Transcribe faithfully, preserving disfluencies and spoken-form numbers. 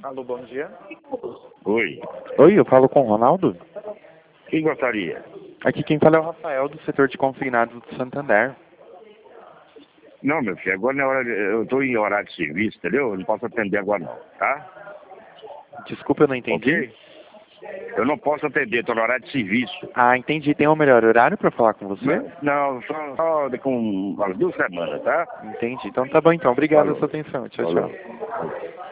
Alô, bom dia. Oi. Oi, eu falo com o Ronaldo? Quem gostaria? Aqui quem fala é o Rafael, do setor de consignados do Santander. Não, meu filho, agora não é hora de, eu estou em horário de serviço, entendeu? Eu não posso atender agora não, tá? Desculpa, eu não entendi. Ok? Eu não posso atender, estou no horário de serviço. Ah, entendi. Tem um melhor horário para falar com você? Não, não só, só de- com umas duas semanas, tá? Entendi. Então tá bom então. Obrigado pela Falou. sua atenção. Tchau, Falou. tchau. Falou.